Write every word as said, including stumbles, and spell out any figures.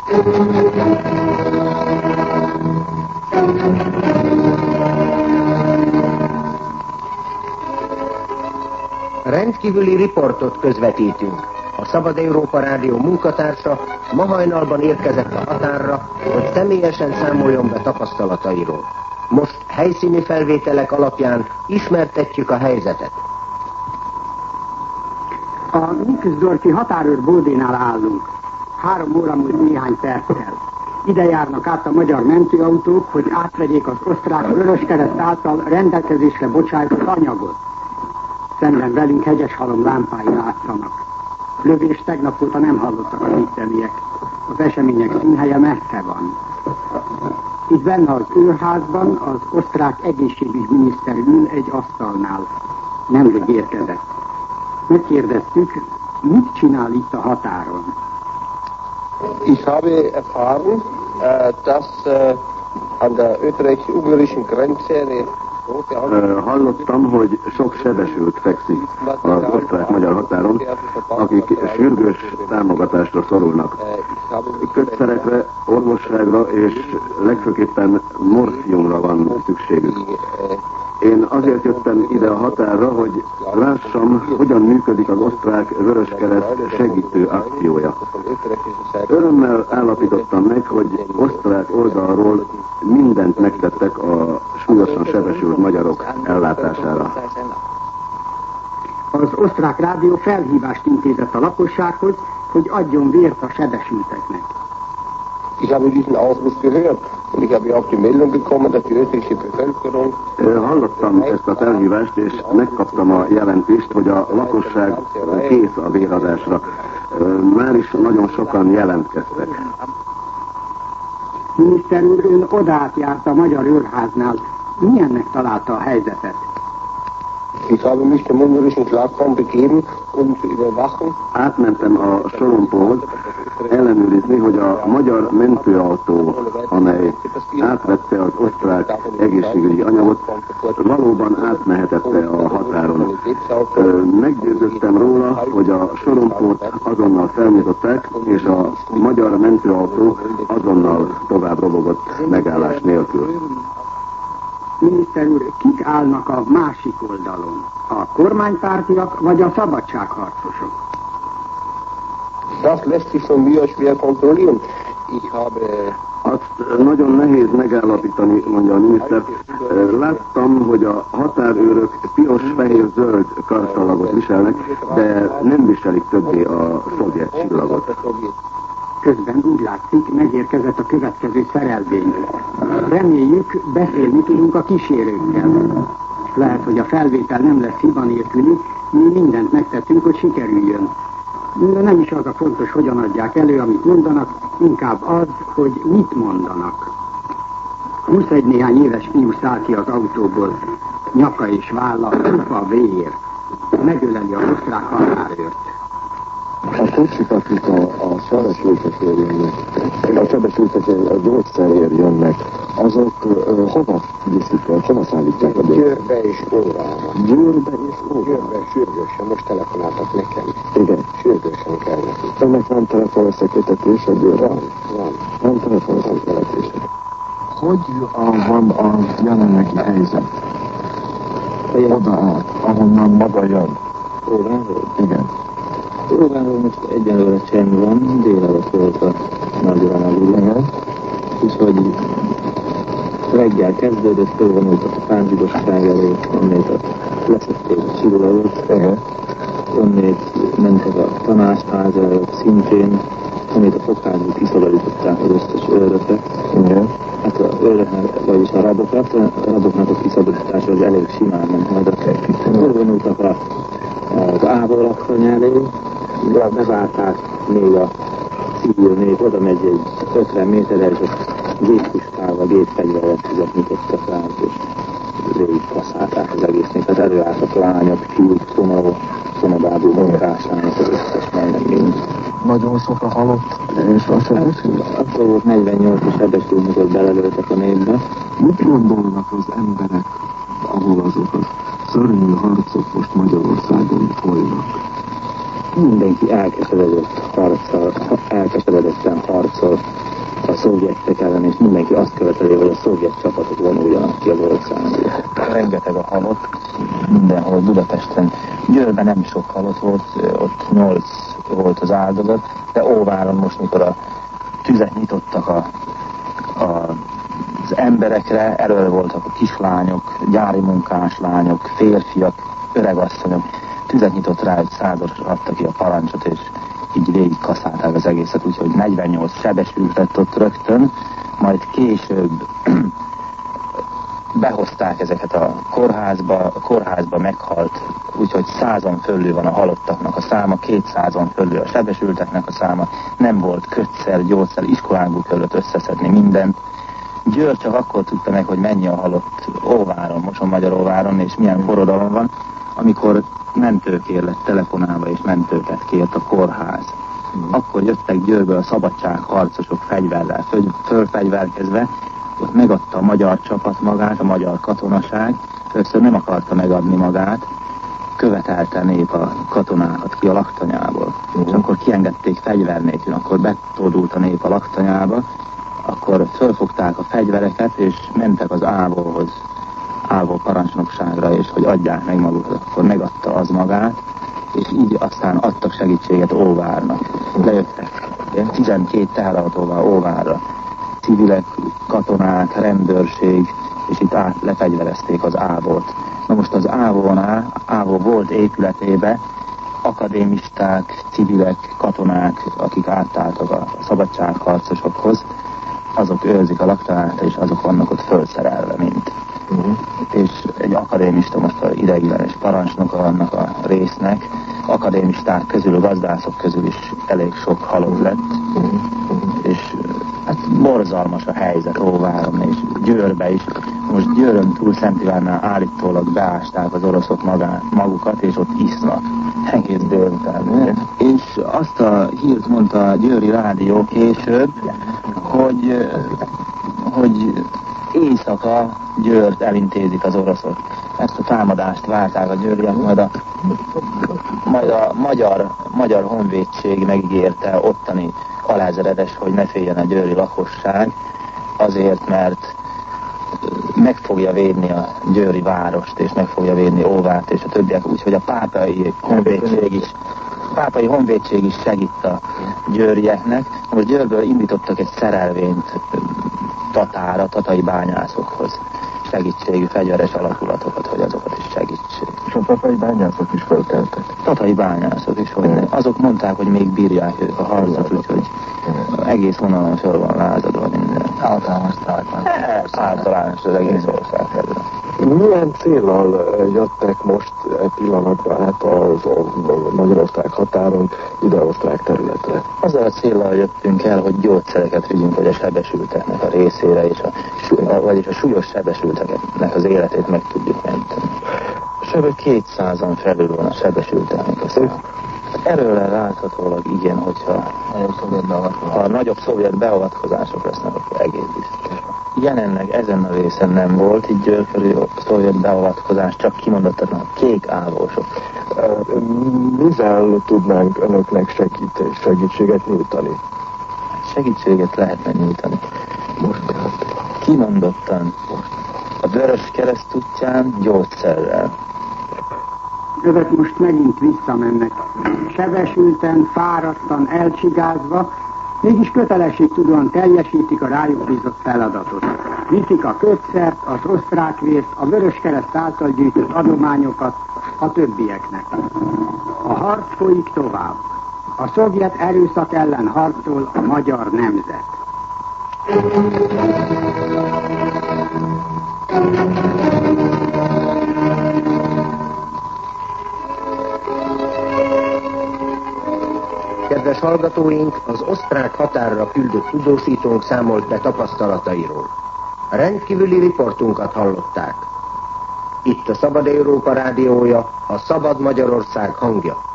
Rendkívüli riportot közvetítünk. A Szabad Európa Rádió munkatársa ma hajnalban érkezett a határra, hogy személyesen számoljon be tapasztalatairól. Most helyszíni felvételek alapján ismertetjük a helyzetet. A Niksdorfi határőr bódénál állunk. Három óra múlt néhány perccel. Ide járnak át a magyar mentőautók, hogy átvegyék az osztrák Vöröskereszt által rendelkezésre bocsájtott anyagot. Szemben velünk Hegyeshalom lámpái látszanak. Lövést tegnap óta nem hallottak az itteniek. Az események színhelye messze van. Itt benne az őrházban az osztrák egészségügyminiszter ül egy asztalnál. Nemrég érkezett. Megkérdeztük, mit csinál itt a határon? Ich habe erfahren, dass an der österreichisch-ungarischen Grenze Hallottam, hogy sok sebesült fekszik az osztrák-magyar határon, akik sürgős támogatásra szorulnak. Kötszerekre, orvosságra és legfőképpen morfiumra van szükségük. Én azért jöttem ide a határra, hogy lássam, hogyan működik az osztrák Vöröskereszt segítő akciója. Örömmel állapítottam meg, hogy osztrák oldalról mindent megtettek a súlyosan sebesült magyarok ellátására. Az osztrák rádió felhívást intézett a lakossághoz, hogy adjon vért a sebesülteknek. Ich habe diesen Aufruf gehört und ich habe auch die Meldung bekommen, dass die österreichische Bevölkerung... Hallottam ezt a felhívást, és megkaptam a jelentést, hogy a lakosság kész a véradásra. Már is nagyon sokan jelentkeztek. Miniszter úr, ön odát járt a magyar őrháznál. Milyennek találta a helyzetet? Ich habe mich dem ungarischen Schlagraum begeben, um zu überwachen. Átmentem a sorompóhoz ellenőrizni, hogy a magyar mentőautó, amely átvette az osztrák egészségügyi anyagot, valóban átmehetette a határon. Meggyőződtem róla, hogy a sorompót azonnal felmutatták, és a magyar mentőautó azonnal tovább robogott megállás nélkül. Miniszter úr, kik állnak a másik oldalon? A kormánypártiak vagy a szabadságharcosok? Das lässt sich von mir schwer kontrollieren. Ich habe... Azt nagyon nehéz megállapítani, mondja a miniszter. Láttam, hogy a határőrök piros-fehér-zöld karszalagot viselnek, de nem viselik többé a szovjet csillagot. Közben úgy látszik, megérkezett a következő szerelvény. Reméljük, beszélni tudunk a kísérőkkel. Lehet, hogy a felvétel nem lesz hiba nélküli, mi mindent megtettünk, hogy sikerüljön. De nem is az a fontos, hogyan adják elő, amit mondanak, inkább az, hogy mit mondanak. huszegy néhány éves fiú száll ki az autóból, nyaka és válla, kupa vér. Megöleli a osztrák határőrt. A kocsik, akik a, a sebesültekért jönnek, a sebesültekért a gyógyszerért jönnek, azok uh, hova viszik el, hova szállítják a gyógyszert? Győrbe és órára. Győrbe és órára? Győrbe sürgősen, most telefonáltak nekem. Igen. Sürgősen kell nekik. Önnek van telefonösszekötetés a Győrbe? Van, van. Van telefonösszekötetés. Hogy a, van a jelenlegi helyzet? Oda át, ahonnan maga jön. Óráról? Igen. Óráról most egyenlőre csend van, délelőtt volt a nagy rámaguló. Úgyhogy reggel kezdődött, fölvonultak a pánzsidosság elé, onnét a leszették a csillagot, onnét mentek a tanácsház előtt szintén, onnét a fokházból kiszabadították az összes őröket. Hát a őröknek, vagyis a rabokat, a raboknak a kiszabadítása az elég simán ment majd. Fölvonultak a az áborlakhony elé, beválták még a civil nép, oda megy egy ötven méterre, és a géppuskával, gépfegyverrel tüzet nyitottak rá, és végig kaszálták az egész népet. Előálltak lányok, fiúk, szomorú, szomorú munkásának az összes majdnem mind. Nagyon sok a halott, és a sebesült? Akkor volt negyvennyolc sebesült, mikor belelőttek a népbe. Mit gondolnak az emberek, ahol azok a szörnyű harcok most Magyarországon folynak? mindenki elkeseredett harccal, elkeseredetten harcol a szovjetek ellen, és mindenki azt követeli, hogy a szovjet csapatok vonuljanak ki az országból. Rengeteg a halott, mindenhol Budapesten. Győrben nem sok halott volt, ott nyolc volt az áldozat, de Óváron most, mikor a tüzet nyitottak a, a, az emberekre, elől voltak a kislányok, gyári munkás lányok, férfiak, öregasszonyok, tüzet nyitott rá, hogy százasra adta ki a parancsot, és így végig kaszálták az egészet, úgyhogy negyvennyolc sebesült lett ott rögtön, majd később behozták ezeket a kórházba, a kórházba meghalt, úgyhogy százon fölül van a halottaknak a száma, kétszázon fölül a sebesülteknek a száma, nem volt kötszer, gyógyszer, iskolánkból kellett összeszedni mindent. Győr csak akkor tudta meg, hogy mennyi a halott Óváron, Mosonmagyaróváron, és milyen forradalom van, amikor mentőkért lett telefonálva, és mentőket kért a kórház. Mm. Akkor jöttek Győrből a szabadságharcosok fegyverrel, föl, fölfegyverkezve, ott megadta a magyar csapat magát, a magyar katonaság, először nem akarta megadni magát, követelte a nép a katonákat ki a laktanyából. Mm. És akkor kiengedték fegyver nélkül, akkor betódult a nép a laktanyába, akkor fölfogták a fegyvereket, és mentek az ávóhoz, ávó parancsnokságra, és hogy adják meg magukat, akkor megadta az magát, és így aztán adtak segítséget Óvárnak. Lejöttek tizenkét teherautóval Óvárra, civilek, katonák, rendőrség, és itt át lefegyverezték az ávót. Na most az ávónál, ávó volt épületébe akadémisták, civilek, katonák, akik átálltak a szabadságharcosokhoz, azok őrzik a laktanyát, és azok vannak ott fölszerelve, mint. Uh-huh. És egy akadémista, most a ideiglenes parancsnoka annak a résznek, akadémisták közül, a gazdászok közül is elég sok halott lett, uh-huh. és hát borzalmas a helyzet Óváron és Győrbe is. Most Győrön túl Szent Ivánnál állítólag beásták az oroszok magá, magukat, és ott isznak egész délután. Uh-huh. És azt a hírt mondta a győri rádió később, hogy, hogy éjszaka Győrt elintézik az oroszok. Ezt a támadást várták a győriek, majd a, majd a magyar, magyar honvédség megígérte ottani alázeredes, hogy ne féljen a győri lakosság, azért, mert meg fogja védni a győri várost, és meg fogja védni Óvárt és a többiek, úgyhogy a pápai honvédség is pápai honvédség is segít a győrieknek. Most Győrből indítottak egy szerelvényt Tatára, tatai bányászokhoz. Segítségű fegyveres alakulatokat, hogy azokat is segítsék. És a tatai bányászok is fölkeltek? Tatai bányászok is, hogy azok mondták, hogy még bírják ők a harcot, úgyhogy egész vonalon föl van lázadva minden. Általános sztrájkban. Általános az egész ország felül. Milyen céllal jöttek most egy pillanatban át az Magyarország határon ide osztrák területre? Azzal a céllal jöttünk el, hogy gyógyszereket vigyünk, hogy a sebesülteknek a részére, és a, vagyis a súlyos sebesülteknek az életét meg tudjuk menteni. Sebe kétszázan felül van a sebesülteknek a szám. Erről láthatólag igen, hogyha ha nagyobb szovjet beavatkozások lesznek, akkor egész biztos. Jelenleg ezen a részen nem volt, így Győr körül szovjet beavatkozás, csak kimondottan a kék ávósok. Mivel tudnánk önöknek segít, segítséget nyújtani? Segítséget lehetne nyújtani. Most tehát. Kimondottan a Vörös Kereszt útján gyógyszerrel. Ezek most megint visszamennek. Sebesülten, fáradtan, elcsigázva, mégis kötelességtudóan teljesítik a rájuk bízott feladatot. Viszik a kötszert, az osztrákvért, a Vöröskereszt által gyűjtött adományokat a többieknek. A harc folyik tovább. A szovjet erőszak ellen harcol a magyar nemzet. Kedves hallgatóink, az osztrák határra küldött tudósítónk számolt be tapasztalatairól. A rendkívüli riportunkat hallották. Itt a Szabad Európa rádiója, a Szabad Magyarország hangja.